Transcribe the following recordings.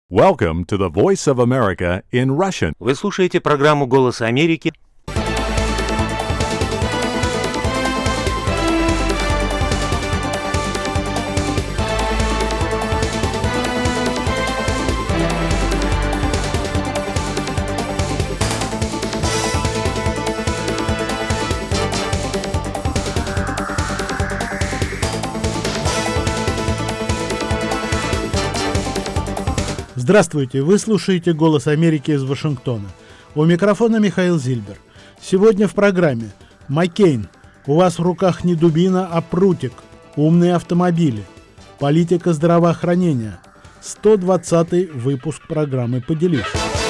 Welcome to the Voice of America in Russian. Вы слушаете программу «Голос Америки». Здравствуйте, вы слушаете «Голос Америки» из Вашингтона. У микрофона Михаил Зильбер. Сегодня в программе «Маккейн. У вас в руках не дубина, а прутик. Умные автомобили. Политика здравоохранения». 120-й выпуск программы «Поделись».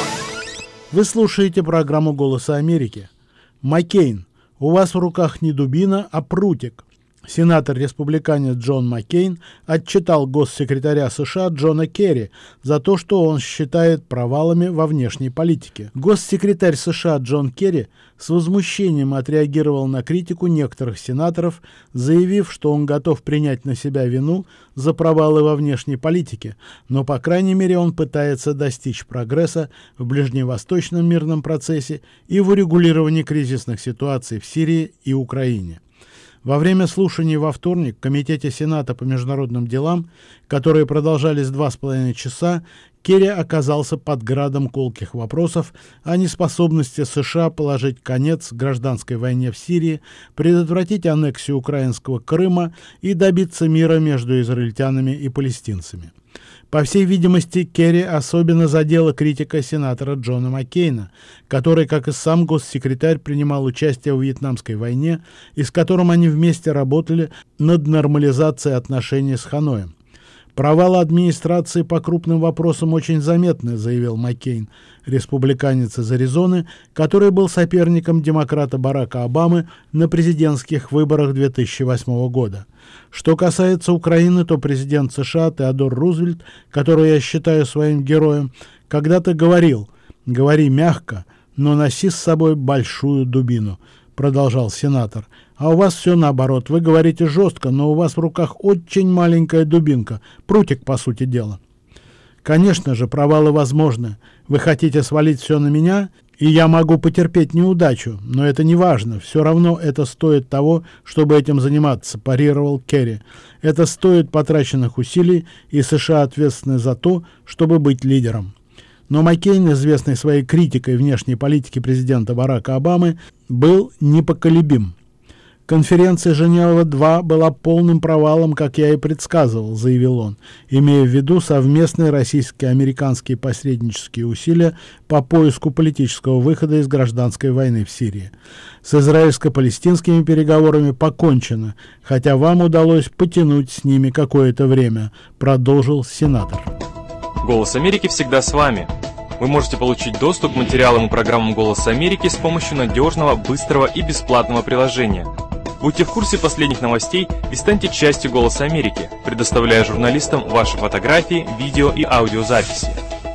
Вы слушаете программу «Голоса Америки». «Маккейн. У вас в руках не дубина, а прутик». Сенатор-республиканец Джон Маккейн отчитал госсекретаря США Джона Керри за то, что он считает провалами во внешней политике. Госсекретарь США Джон Керри с возмущением отреагировал на критику некоторых сенаторов, заявив, что он готов принять на себя вину за провалы во внешней политике, но, по крайней мере, он пытается достичь прогресса в ближневосточном мирном процессе и в урегулировании кризисных ситуаций в Сирии и Украине. Во время слушаний во вторник в Комитете Сената по международным делам, которые продолжались 2,5 часа, Керри оказался под градом колких вопросов о неспособности США положить конец гражданской войне в Сирии, предотвратить аннексию украинского Крыма и добиться мира между израильтянами и палестинцами. По всей видимости, Керри особенно задела критика сенатора Джона Маккейна, который, как и сам госсекретарь, принимал участие в Вьетнамской войне и с которым они вместе работали над нормализацией отношений с Ханоем. «Провалы администрации по крупным вопросам очень заметны», заявил Маккейн, республиканец из Аризоны, который был соперником демократа Барака Обамы на президентских выборах 2008 года. Что касается Украины, то президент США Теодор Рузвельт, которого я считаю своим героем, когда-то говорил: «Говори мягко, но носи с собой большую дубину», продолжал сенатор. «А у вас все наоборот. Вы говорите жестко, но у вас в руках очень маленькая дубинка. Прутик, по сути дела». Конечно же, провалы возможны. Вы хотите свалить все на меня, и я могу потерпеть неудачу, но это не важно. Все равно это стоит того, чтобы этим заниматься, парировал Керри. Это стоит потраченных усилий, и США ответственны за то, чтобы быть лидером. Но Маккейн, известный своей критикой внешней политики президента Барака Обамы, был непоколебим. «Конференция Женева-2 была полным провалом, как я и предсказывал», заявил он, имея в виду совместные российско-американские посреднические усилия по поиску политического выхода из гражданской войны в Сирии. «С израильско-палестинскими переговорами покончено, хотя вам удалось потянуть с ними какое-то время», продолжил сенатор. «Голос Америки всегда с вами». Вы можете получить доступ к материалам и программам «Голоса Америки» с помощью надежного, быстрого и бесплатного приложения. Будьте в курсе последних новостей и станьте частью «Голоса Америки», предоставляя журналистам ваши фотографии, видео и аудиозаписи.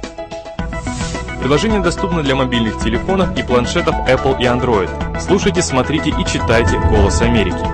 Приложение доступно для мобильных телефонов и планшетов Apple и Android. Слушайте, смотрите и читайте «Голос Америки».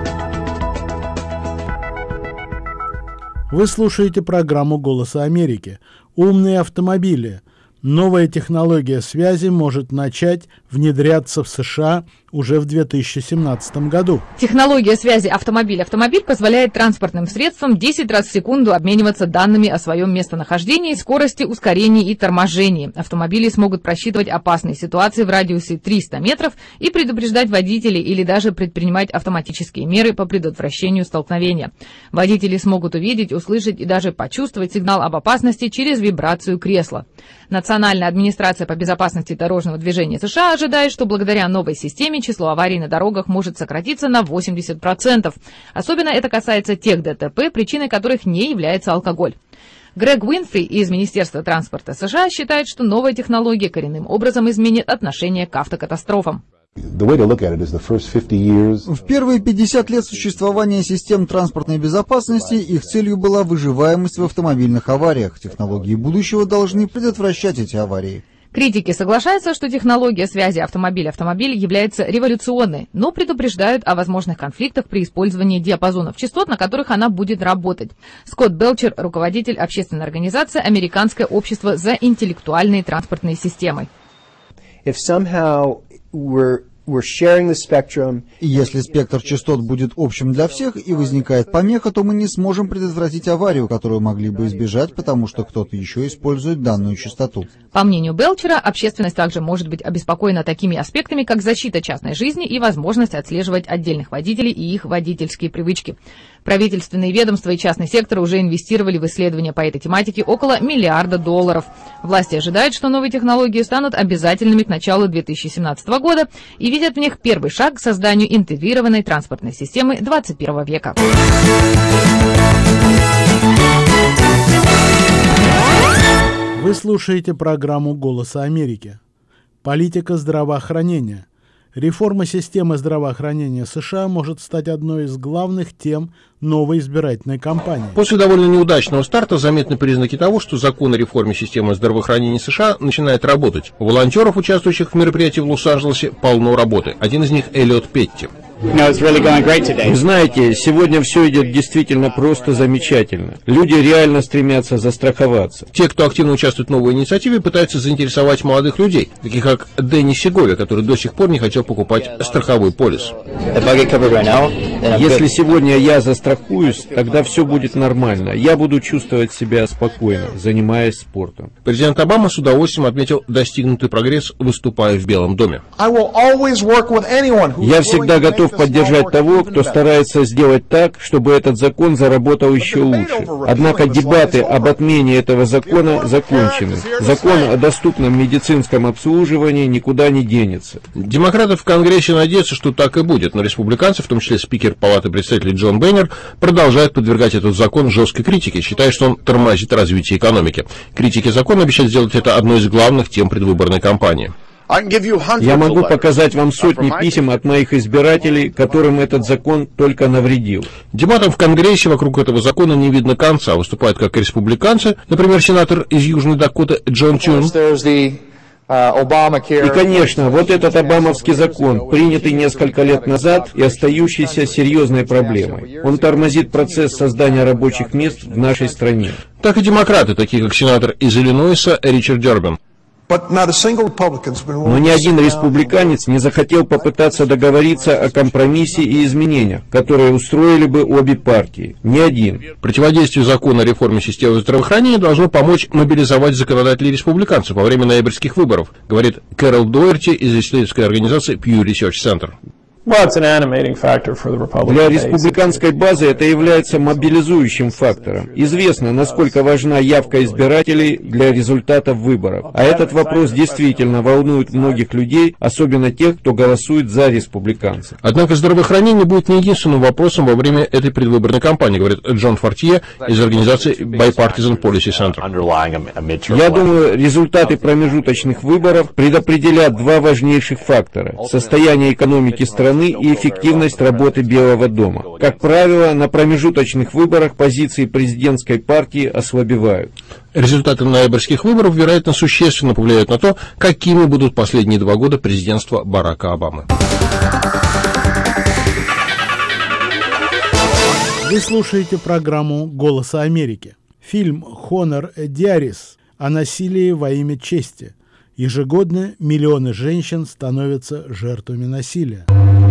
Вы слушаете программу «Голоса Америки». Умные автомобили. Новая технология связи может начать внедряться в США уже в 2017 году. Технология связи автомобиль-автомобиль позволяет транспортным средствам 10 раз в секунду обмениваться данными о своем местонахождении, скорости, ускорении и торможении. Автомобили смогут просчитывать опасные ситуации в радиусе 300 метров и предупреждать водителей или даже предпринимать автоматические меры по предотвращению столкновения. Водители смогут увидеть, услышать и даже почувствовать сигнал об опасности через вибрацию кресла. Национальная администрация по безопасности дорожного движения США ожидает, что благодаря новой системе число аварий на дорогах может сократиться на 80%. Особенно это касается тех ДТП, причиной которых не является алкоголь. Грег Уинфри из Министерства транспорта США считает, что новая технология коренным образом изменит отношение к автокатастрофам. В первые 50 лет существования систем транспортной безопасности их целью была выживаемость в автомобильных авариях. Технологии будущего должны предотвращать эти аварии. Критики соглашаются, что технология связи автомобиль-автомобиль является революционной, но предупреждают о возможных конфликтах при использовании диапазонов частот, на которых она будет работать. Скотт Белчер, руководитель общественной организации «Американское общество за интеллектуальные транспортные системы». Если спектр частот будет общим для всех и возникает помеха, то мы не сможем предотвратить аварию, которую могли бы избежать, потому что кто-то еще использует данную частоту. По мнению Белчера, общественность также может быть обеспокоена такими аспектами, как защита частной жизни и возможность отслеживать отдельных водителей и их водительские привычки. Правительственные ведомства и частный сектор уже инвестировали в исследования по этой тематике около $1 миллиарда. Власти ожидают, что новые технологии станут обязательными к началу 2017 года и видят в них первый шаг к созданию интегрированной транспортной системы 21 века. Вы слушаете программу «Голоса Америки». Политика здравоохранения. Реформа системы здравоохранения США может стать одной из главных тем новой избирательной кампании. После довольно неудачного старта заметны признаки того, что закон о реформе системы здравоохранения США начинает работать. У волонтеров, участвующих в мероприятии в Лос-Анджелесе, полно работы. Один из них — Эллиот Петти. Вы знаете, сегодня все идет действительно просто замечательно. Люди реально стремятся застраховаться. Те, кто активно участвует в новой инициативе, пытаются заинтересовать молодых людей, таких как Дэнни Сеговия, который до сих пор не хотел покупать страховой полис. Если сегодня я застрахуюсь, тогда все будет нормально. Я буду чувствовать себя спокойно, занимаясь спортом. Президент Обама с удовольствием отметил достигнутый прогресс, выступая в Белом доме. Я всегда готов поддержать того, кто старается сделать так, чтобы этот закон заработал еще лучше. Однако дебаты об отмене этого закона закончены. Закон о доступном медицинском обслуживании никуда не денется. Демократы в Конгрессе надеются, что так и будет, но республиканцы, в том числе спикер Палаты представителей Джон Бейнер, продолжают подвергать этот закон жесткой критике, считая, что он тормозит развитие экономики. Критики закона обещают сделать это одной из главных тем предвыборной кампании. Я могу показать вам сотни писем от моих избирателей, которым этот закон только навредил. Дебатам в Конгрессе вокруг этого закона не видно конца. Выступают как республиканцы, например, сенатор из Южной Дакоты Джон Тюн. И, конечно, вот этот обамовский закон, принятый несколько лет назад и остающийся серьезной проблемой. Он тормозит процесс создания рабочих мест в нашей стране. Так и демократы, такие как сенатор из Иллинойса Ричард Дербин. Но ни один республиканец не захотел попытаться договориться о компромиссе и изменениях, которые устроили бы обе партии. Ни один. Противодействию закона о реформе системы здравоохранения должно помочь мобилизовать законодателей республиканцев во время ноябрьских выборов, говорит Кэрол Дуэрти из исследовательской организации Pew Research Center. Для республиканской базы это является мобилизующим фактором. Известно, насколько важна явка избирателей для результатов выборов. А этот вопрос действительно волнует многих людей, особенно тех, кто голосует за республиканцев. Однако здравоохранение будет не единственным вопросом во время этой предвыборной кампании, говорит Джон Фортье из организации Bipartisan Policy Center. Я думаю, результаты промежуточных выборов предопределят два важнейших фактора: состояние экономики страны и эффективность работы Белого дома. Как правило, на промежуточных выборах позиции президентской партии ослабевают. Результаты ноябрьских выборов, вероятно, существенно повлияют на то, какими будут последние 2 года президентства Барака Обамы. Вы слушаете программу «Голоса Америки». Фильм «Honor Diaries» о насилии во имя чести. Ежегодно миллионы женщин становятся жертвами насилия.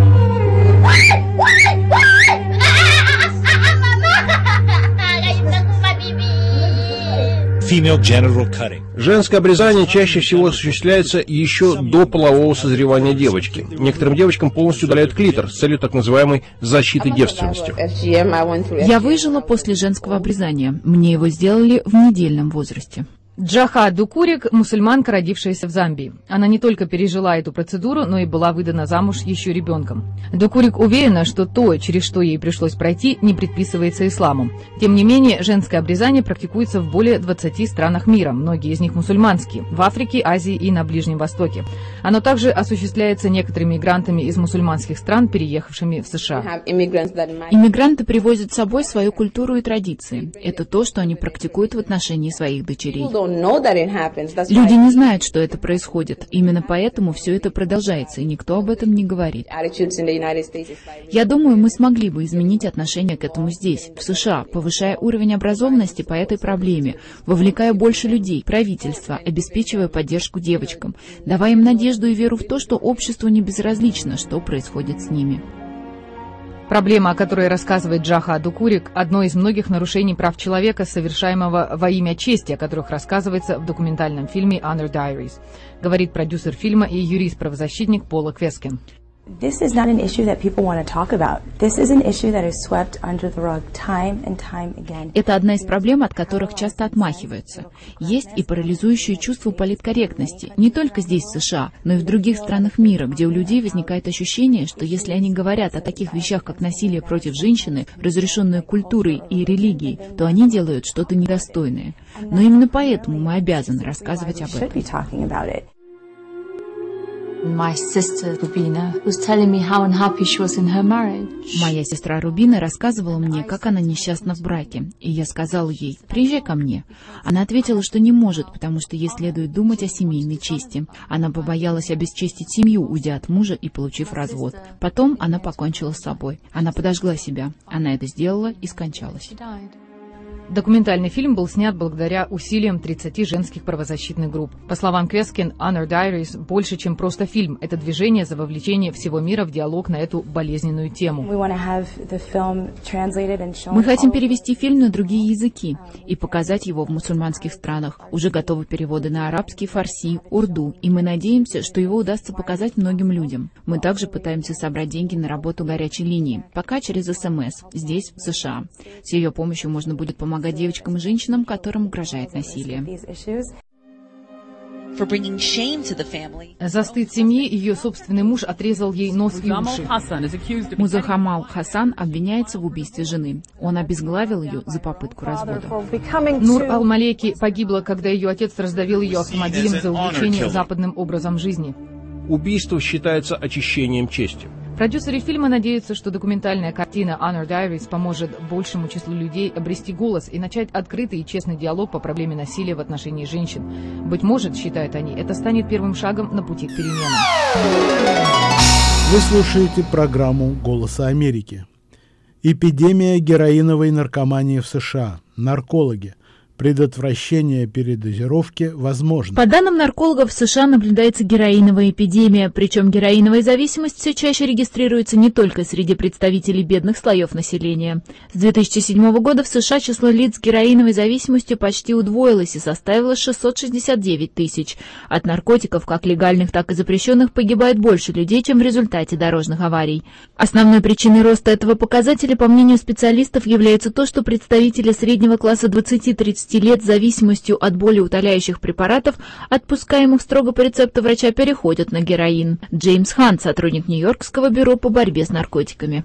Женское обрезание чаще всего осуществляется еще до полового созревания девочки. Некоторым девочкам полностью удаляют клитор с целью так называемой защиты девственности. Я выжила после женского обрезания. Мне его сделали в недельном возрасте. Джаха Дукурик – мусульманка, родившаяся в Замбии. Она не только пережила эту процедуру, но и была выдана замуж еще ребенком. Дукурик уверена, что то, через что ей пришлось пройти, не предписывается исламом. Тем не менее, женское обрезание практикуется в более 20 странах мира, многие из них мусульманские, в Африке, Азии и на Ближнем Востоке. Оно также осуществляется некоторыми мигрантами из мусульманских стран, переехавшими в США. Иммигранты привозят с собой свою культуру и традиции. Это то, что они практикуют в отношении своих дочерей. Люди не знают, что это происходит. Именно поэтому все это продолжается, и никто об этом не говорит. Я думаю, мы смогли бы изменить отношение к этому здесь, в США, повышая уровень образованности по этой проблеме, вовлекая больше людей, правительства, обеспечивая поддержку девочкам, давая им надежду и веру в то, что обществу не безразлично, что происходит с ними. Проблема, о которой рассказывает Джаха Адукурик, одно из многих нарушений прав человека, совершаемого во имя чести, о которых рассказывается в документальном фильме «Honor Diaries», говорит продюсер фильма и юрист-правозащитник Пола Квескин. Это одна из проблем, от которых часто отмахиваются. Есть и парализующее чувство политкорректности, не только здесь, в США, но и в других странах мира, где у людей возникает ощущение, что если они говорят о таких вещах, как насилие против женщины, разрешенное культурой и религией, то они делают что-то недостойное. Но именно поэтому мы обязаны рассказывать об этом. Моя сестра Рубина рассказывала мне, как она несчастна в браке, и я сказала ей: «Приезжай ко мне». Она ответила, что не может, потому что ей следует думать о семейной чести. Она побоялась обесчестить семью, уйдя от мужа и получив развод. Потом она покончила с собой. Она подожгла себя. Она это сделала и скончалась. Документальный фильм был снят благодаря усилиям 30 женских правозащитных групп. По словам Квескин, Honor Diaries больше, чем просто фильм. Это движение за вовлечение всего мира в диалог на эту болезненную тему. Мы хотим перевести фильм на другие языки и показать его в мусульманских странах. Уже готовы переводы на арабский, фарси, урду, и мы надеемся, что его удастся показать многим людям. Мы также пытаемся собрать деньги на работу горячей линии, пока через СМС, здесь, в США. С ее помощью можно будет помогать девочкам и женщинам, которым угрожает насилие. За стыд семьи ее собственный муж отрезал ей нос и уши. Музахамал Хасан обвиняется в убийстве жены. Он обезглавил ее за попытку развода. Нур Ал-Малеки погибла, когда ее отец раздавил ее автомобилем за увлечение западным образом жизни. Убийство считается очищением чести. Продюсеры фильма надеются, что документальная картина «Honor Diaries» поможет большему числу людей обрести голос и начать открытый и честный диалог по проблеме насилия в отношении женщин. Быть может, считают они, это станет первым шагом на пути к переменам. Вы слушаете программу «Голоса Америки». Эпидемия героиновой наркомании в США. Наркологи. Предотвращение передозировки возможно. По данным наркологов, в США наблюдается героиновая эпидемия, причем героиновая зависимость все чаще регистрируется не только среди представителей бедных слоев населения. С 2007 года в США число лиц с героиновой зависимостью почти удвоилось и составило 669 тысяч. От наркотиков, как легальных, так и запрещенных, погибает больше людей, чем в результате дорожных аварий. Основной причиной роста этого показателя, по мнению специалистов, является то, что представители среднего класса 20-30 лет с зависимостью от болеутоляющих препаратов, отпускаемых строго по рецепту врача, переходят на героин. Джеймс Хант, сотрудник Нью-Йоркского бюро по борьбе с наркотиками.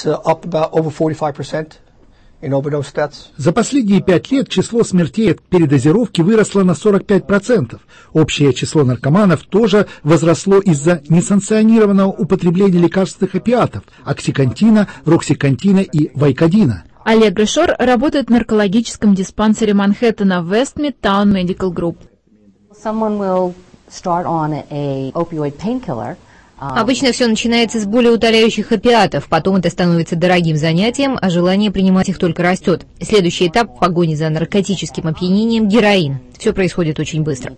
За последние 5 лет число смертей от передозировки выросло на 45%. Общее число наркоманов тоже возросло из-за несанкционированного употребления лекарственных опиатов – оксикантина, роксикантина и вайкодина. Аллегра Шор работает в наркологическом диспансере Манхэттена в West Midtown Medical Group. Обычно все начинается с болеутоляющих опиатов, потом это становится дорогим занятием, а желание принимать их только растет. Следующий этап в погоне за наркотическим опьянением – героин. Все происходит очень быстро.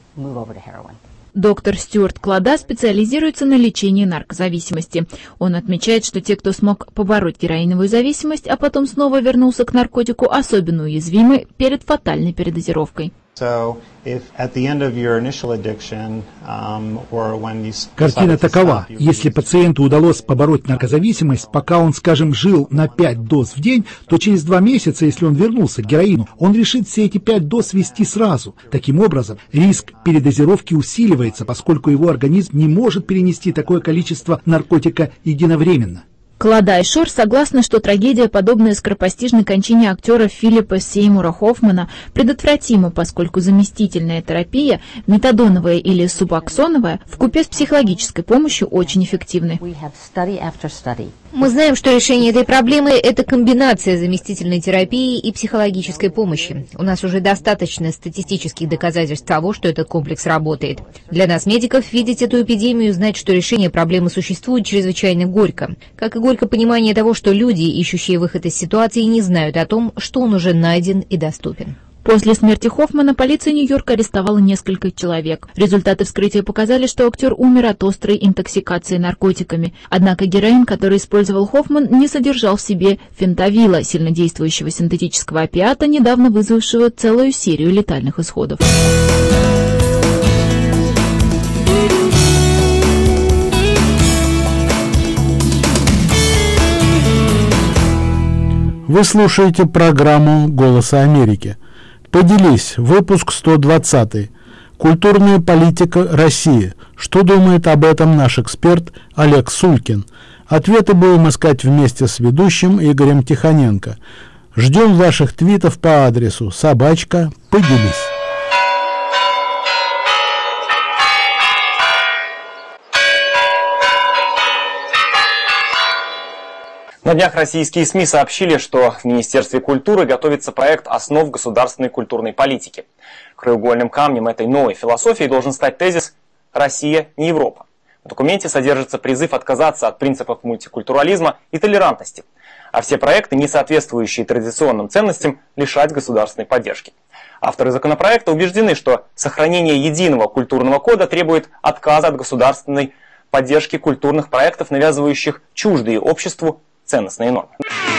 Доктор Стюарт Клада специализируется на лечении наркозависимости. Он отмечает, что те, кто смог побороть героиновую зависимость, а потом снова вернулся к наркотику, особенно уязвимы перед фатальной передозировкой. Картина такова. Если пациенту удалось побороть наркозависимость, пока он, скажем, жил на 5 доз в день, то через 2 месяца, если он вернулся к героину, он решит все эти 5 доз ввести сразу. Таким образом, риск передозировки усиливается, поскольку его организм не может перенести такое количество наркотика единовременно. Клада и Шор согласны, что трагедия, подобная скоропостижной кончине актера Филиппа Сеймура Хоффмана, предотвратима, поскольку заместительная терапия, метадоновая или субоксоновая, вкупе с психологической помощью очень эффективны. Мы знаем, что решение этой проблемы – это комбинация заместительной терапии и психологической помощи. У нас уже достаточно статистических доказательств того, что этот комплекс работает. Для нас, медиков, видеть эту эпидемию и знать, что решение проблемы существует, чрезвычайно горько. Как и горько понимание того, что люди, ищущие выход из ситуации, не знают о том, что он уже найден и доступен. После смерти Хоффмана полиция Нью-Йорка арестовала несколько человек. Результаты вскрытия показали, что актер умер от острой интоксикации наркотиками. Однако героин, который использовал Хоффман, не содержал в себе фентавила, сильнодействующего синтетического опиата, недавно вызвавшего целую серию летальных исходов. Вы слушаете программу «Голоса Америки». Поделись, выпуск 120. Культурная политика России. Что думает об этом наш эксперт Олег Сулькин? Ответы будем искать вместе с ведущим Игорем Тихоненко. Ждем ваших твитов по адресу @поделись. На днях российские СМИ сообщили, что в Министерстве культуры готовится проект основ государственной культурной политики. Краеугольным камнем этой новой философии должен стать тезис «Россия не Европа». В документе содержится призыв отказаться от принципов мультикультурализма и толерантности, а все проекты, не соответствующие традиционным ценностям, лишать государственной поддержки. Авторы законопроекта убеждены, что сохранение единого культурного кода требует отказа от государственной поддержки культурных проектов, навязывающих чуждые обществу ценностные нормы.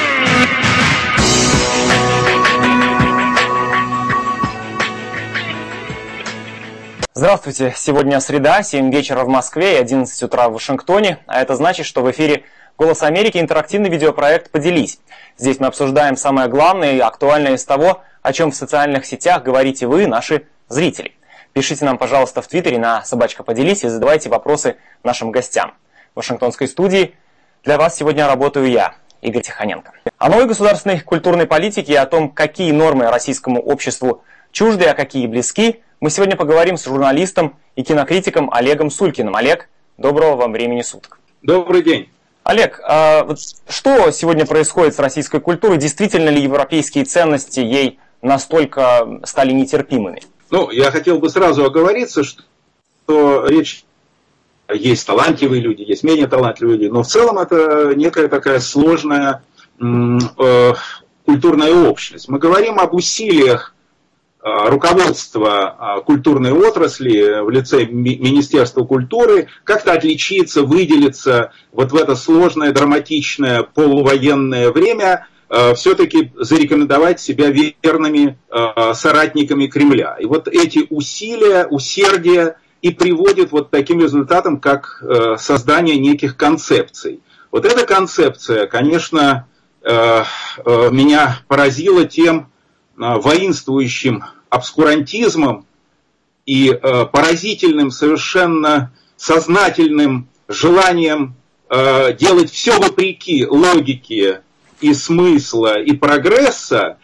Здравствуйте! Сегодня среда, 7 вечера в Москве и 11 утра в Вашингтоне. А это значит, что в эфире «Голос Америки» интерактивный видеопроект «Поделись». Здесь мы обсуждаем самое главное и актуальное из того, о чем в социальных сетях говорите вы, наши зрители. Пишите нам, пожалуйста, в Твиттере на @поделись и задавайте вопросы нашим гостям. В Вашингтонской студии для вас сегодня работаю я, Игорь Тихоненко. О новой государственной культурной политике и о том, какие нормы российскому обществу чужды, а какие близки, мы сегодня поговорим с журналистом и кинокритиком Олегом Сулькиным. Олег, доброго вам времени суток. Добрый день. Олег, что сегодня происходит с российской культурой? Действительно ли европейские ценности ей настолько стали нетерпимыми? Я хотел бы сразу оговориться, что речь есть талантливые люди, есть менее талантливые люди, но в целом это некая такая сложная культурная общность. Мы говорим об усилиях руководства культурной отрасли в лице Министерства культуры как-то отличиться, выделиться вот в это сложное, драматичное, полувоенное время, все-таки зарекомендовать себя верными соратниками Кремля. И вот эти усилия, усердие и приводит вот к таким результатам, как создание неких концепций. Вот эта концепция, конечно, меня поразила тем воинствующим обскурантизмом и поразительным, совершенно сознательным желанием делать все вопреки логике и смысла, и прогресса,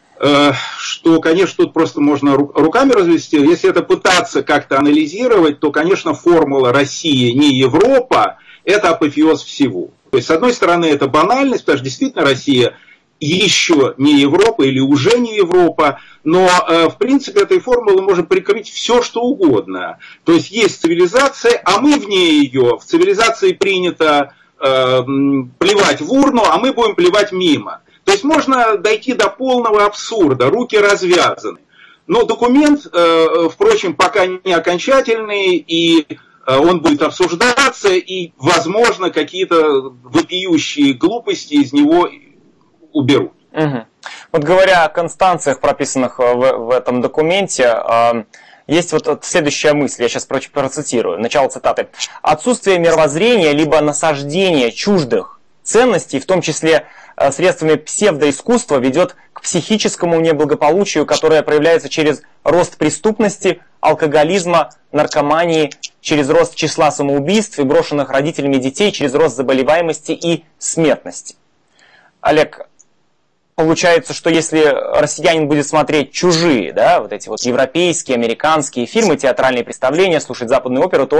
что, конечно, тут просто можно руками развести. Если это пытаться как-то анализировать, то, конечно, формула «Россия не Европа» – это апофеоз всего. То есть, с одной стороны, это банальность, потому что действительно Россия еще не Европа или уже не Европа, но, в принципе, этой формулой можно прикрыть все, что угодно. То есть, есть цивилизация, а мы вне ее. В цивилизации принято плевать в урну, а мы будем плевать мимо. То есть можно дойти до полного абсурда, руки развязаны. Но документ, впрочем, пока не окончательный, и он будет обсуждаться, и, возможно, какие-то вопиющие глупости из него уберут. Угу. Вот говоря о констанциях, прописанных в этом документе, есть вот следующая мысль, я сейчас процитирую, начало цитаты. «Отсутствие мировоззрения либо насаждение чуждых ценностей, в том числе средствами псевдоискусства, ведет к психическому неблагополучию, которое проявляется через рост преступности, алкоголизма, наркомании, через рост числа самоубийств и брошенных родителями детей, через рост заболеваемости и смертности». Олег, получается, что если россиянин будет смотреть чужие, да, вот эти вот европейские, американские фильмы, театральные представления, слушать западную оперу, то он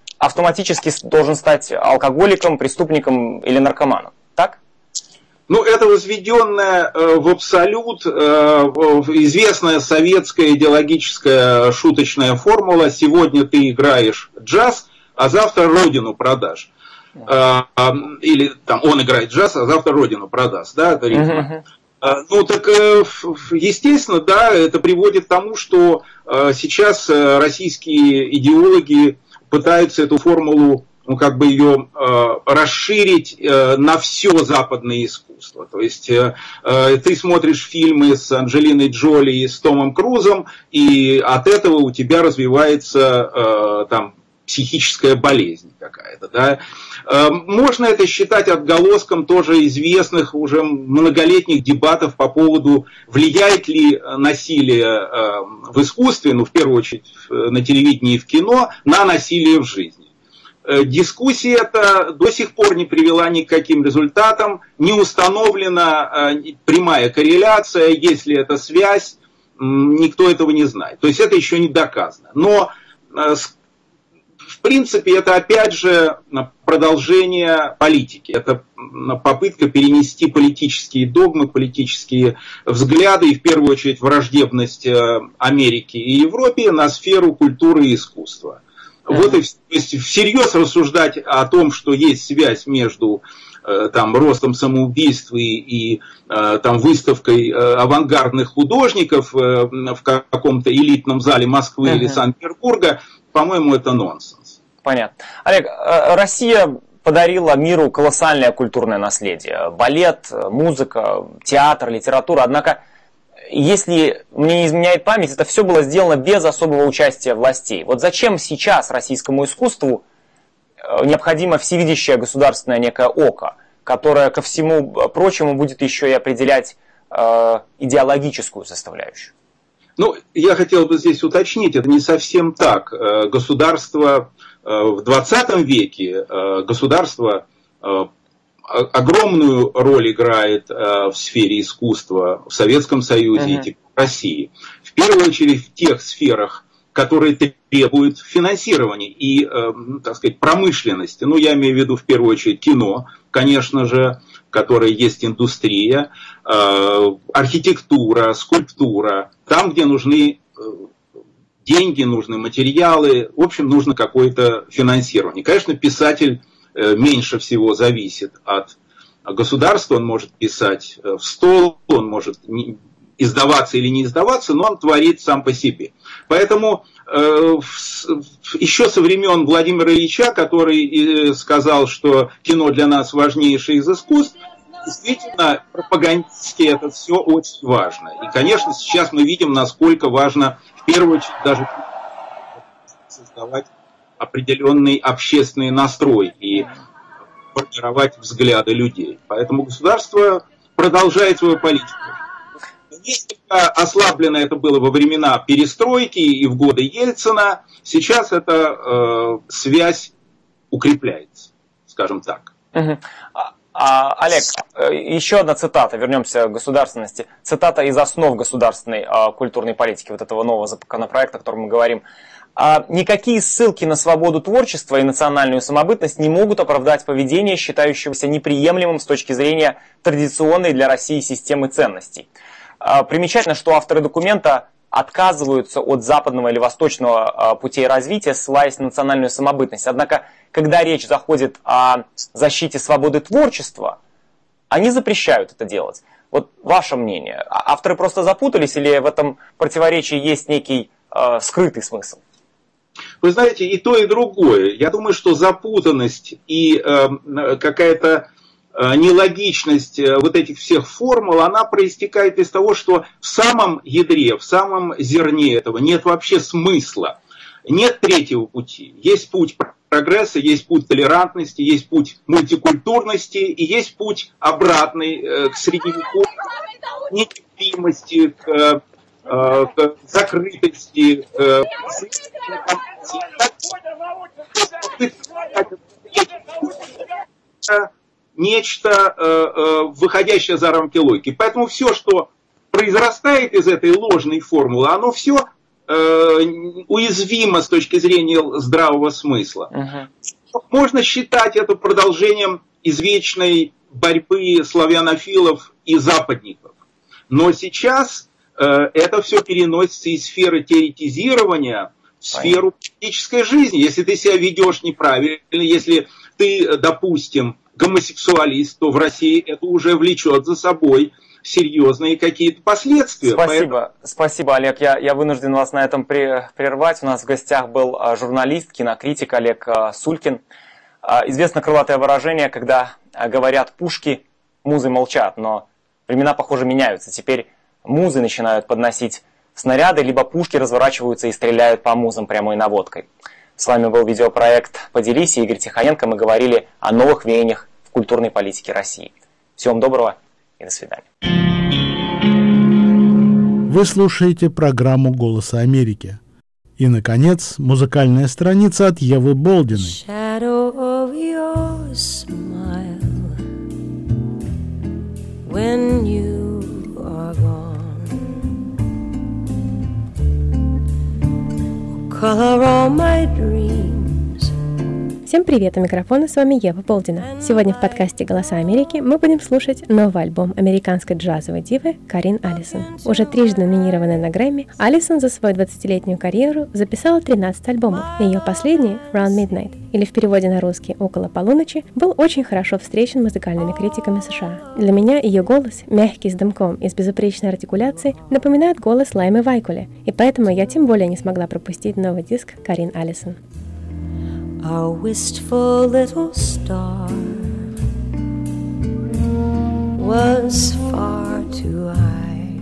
автоматически должен стать алкоголиком, преступником или наркоманом. Так? Ну, это возведенная в абсолют известная советская идеологическая шуточная формула: сегодня ты играешь джаз, а завтра родину продашь. Или там он играет джаз, а завтра родину продаст, да, это ритм. Ну, так, естественно, да, это приводит к тому, что сейчас российские идеологи пытаются эту формулу, ну, как бы ее расширить на все западное искусство. То есть ты смотришь фильмы с Анджелиной Джоли и с Томом Крузом, и от этого у тебя развивается там психическая болезнь какая-то, да. Можно это считать отголоском тоже известных уже многолетних дебатов по поводу, влияет ли насилие в искусстве, ну, в первую очередь на телевидении и в кино, на насилие в жизни. Дискуссия эта до сих пор не привела ни к каким результатам, не установлена прямая корреляция, есть ли это связь, никто этого не знает. То есть это еще не доказано. Но в принципе, это опять же продолжение политики. Это попытка перенести политические догмы, политические взгляды и в первую очередь враждебность Америки и Европе на сферу культуры и искусства. Вот и то есть всерьез рассуждать о том, что есть связь между там, ростом самоубийств и там, выставкой авангардных художников в каком-то элитном зале Москвы или Санкт-Петербурга, по-моему, это нонсенс. Понятно. Олег, Россия подарила миру колоссальное культурное наследие. Балет, музыка, театр, литература. Однако, если мне не изменяет память, это все было сделано без особого участия властей. Вот зачем сейчас российскому искусству необходимо всевидящее государственное некое око, которое ко всему прочему будет еще и определять идеологическую составляющую? Ну, я хотел бы здесь уточнить, это не совсем так. Государство в 20 веке, государство огромную роль играет в сфере искусства в Советском Союзе и в России. В первую очередь в тех сферах, которые требуют финансирования и, так сказать, промышленности. Ну, я имею в виду в первую очередь кино, конечно же, в которой есть индустрия, архитектура, скульптура, там, где нужны деньги, нужны материалы, в общем, нужно какое-то финансирование. Конечно, писатель меньше всего зависит от государства, он может писать в стол, он может издаваться или не издаваться, но он творит сам по себе. Поэтому еще со времен Владимира Ильича, который сказал, что кино для нас важнейшее из искусств, действительно, пропагандистски это все очень важно. И, конечно, сейчас мы видим, насколько важно, в первую очередь, даже создавать определенный общественный настрой и формировать взгляды людей. Поэтому государство продолжает свою политику. Несколько ослаблено это было во времена перестройки и в годы Ельцина. Сейчас эта связь укрепляется, скажем так. Олег, еще одна цитата, вернемся к государственности. Цитата из основ государственной культурной политики, вот этого нового законопроекта, о котором мы говорим. Никакие ссылки на свободу творчества и национальную самобытность не могут оправдать поведение, считающегося неприемлемым с точки зрения традиционной для России системы ценностей. Примечательно, что авторы документа отказываются от западного или восточного путей развития, ссылаясь на национальную самобытность. Однако, когда речь заходит о защите свободы творчества, они запрещают это делать. Вот ваше мнение. Авторы просто запутались или в этом противоречии есть некий скрытый смысл? Вы знаете, и то, и другое. Я думаю, что запутанность и какая-то нелогичность вот этих всех формул, она проистекает из того, что в самом ядре, в самом зерне этого нет вообще смысла. Нет третьего пути. Есть путь прогресса, есть путь толерантности, есть путь мультикультурности и есть путь обратный к средневековью, к нетерпимости, к закрытости, нечто, выходящее за рамки логики. Поэтому все, что произрастает из этой ложной формулы, оно все уязвимо с точки зрения здравого смысла. Можно считать это продолжением извечной борьбы славянофилов и западников. Но сейчас это все переносится из сферы теоретизирования в сферу практической жизни. Если ты себя ведешь неправильно, если ты, допустим, гомосексуалист, то в России это уже влечет за собой серьезные какие-то последствия. Спасибо, Олег. Я вынужден вас на этом прервать. У нас в гостях был журналист, кинокритик Олег Сулькин. Известно крылатое выражение, когда говорят пушки, музы молчат, но времена, похоже, меняются. Теперь музы начинают подносить снаряды, либо пушки разворачиваются и стреляют по музам прямой наводкой. С вами был видеопроект «Поделись», Игорь Тихоненко. Мы говорили о новых веяниях в культурной политике России. Всего вам доброго и до свидания. Вы слушаете программу «Голоса Америки». И, наконец, музыкальная страница от Евы Болдиной. Всем привет, у микрофона с вами Ева Болдина. Сегодня в подкасте «Голоса Америки» мы будем слушать новый альбом американской джазовой дивы Карин Аллисон. Уже трижды номинированная на Грэмми, Аллисон за свою 20-летнюю карьеру записала 13 альбомов. Ее последний, Round Midnight, или в переводе на русский «Около полуночи», был очень хорошо встречен музыкальными критиками США. Для меня ее голос, мягкий с дымком и с безупречной артикуляцией, напоминает голос Лаймы Вайкуле, и поэтому я тем более не смогла пропустить новый диск Карин Аллисон. A wistful little star was far too high.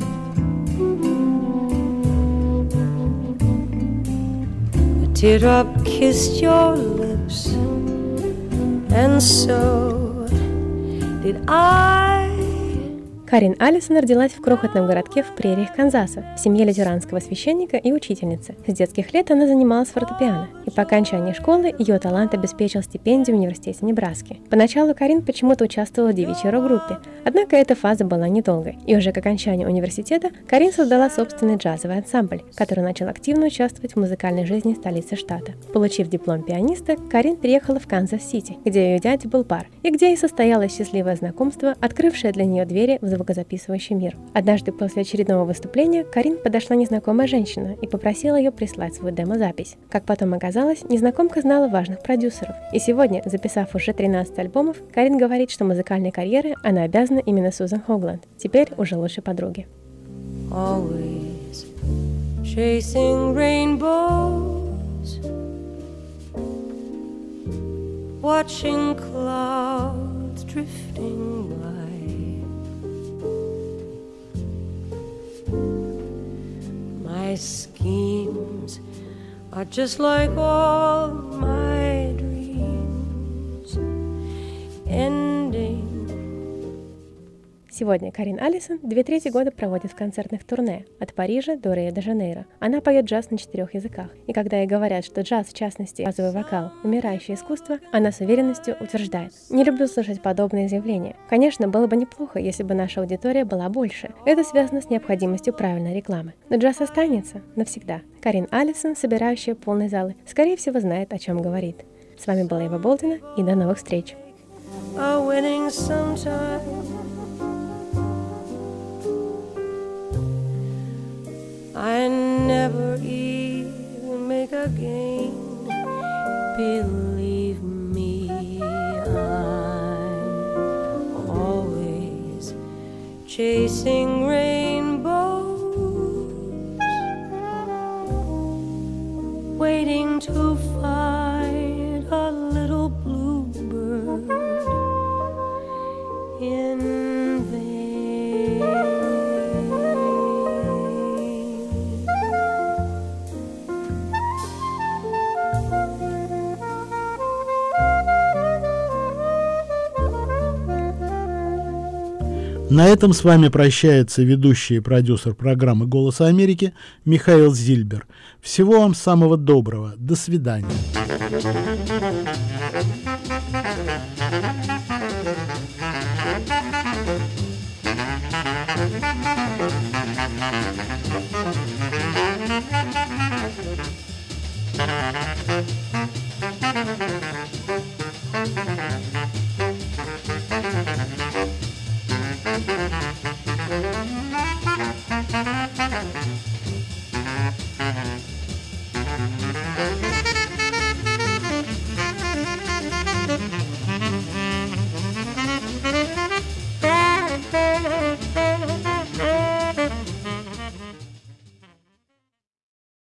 A teardrop kissed your lips, and so did I. Карин Аллисон родилась в крохотном городке в прериях Канзаса, в семье лютеранского священника и учительницы. С детских лет она занималась фортепиано, и по окончании школы ее талант обеспечил стипендию в университете Небраски. Поначалу Карин почему-то участвовала в девичьей рок-группе, однако эта фаза была недолгой, и уже к окончанию университета Карин создала собственный джазовый ансамбль, который начал активно участвовать в музыкальной жизни столицы штата. Получив диплом пианиста, Карин переехала в Канзас-Сити, где ее дядя был бар, и где и состоялось счастливое знакомство, открывшее для нее двери в звукозаписывающий мир. Однажды после очередного выступления Карин подошла незнакомая женщина и попросила ее прислать свою демозапись. Как потом оказалось, незнакомка знала важных продюсеров. И сегодня, записав уже 13 альбомов, Карин говорит, что музыкальной карьеры она обязана именно Сьюзан Хогланд, теперь уже лучшей подруге. Always chasing rainbows, watching clouds drifting by. My schemes are just like all my dreams, ending. Сегодня Карин Аллисон 2/3 года проводит в концертных турне от Парижа до Рио-де-Жанейро. Она поет джаз на 4 языках. И когда ей говорят, что джаз, в частности, джазовый вокал, умирающее искусство, она с уверенностью утверждает: «Не люблю слышать подобные заявления. Конечно, было бы неплохо, если бы наша аудитория была больше. Это связано с необходимостью правильной рекламы. Но джаз останется навсегда». Карин Аллисон, собирающая полные залы, скорее всего, знает, о чем говорит. С вами была Ева Болдина, и до новых встреч. I never even make a gain. Believe me, I'm always chasing rainbows, waiting to find a little bluebird in vain. На этом с вами прощается ведущий и продюсер программы «Голоса Америки» Михаил Зильбер. Всего вам самого доброго. До свидания.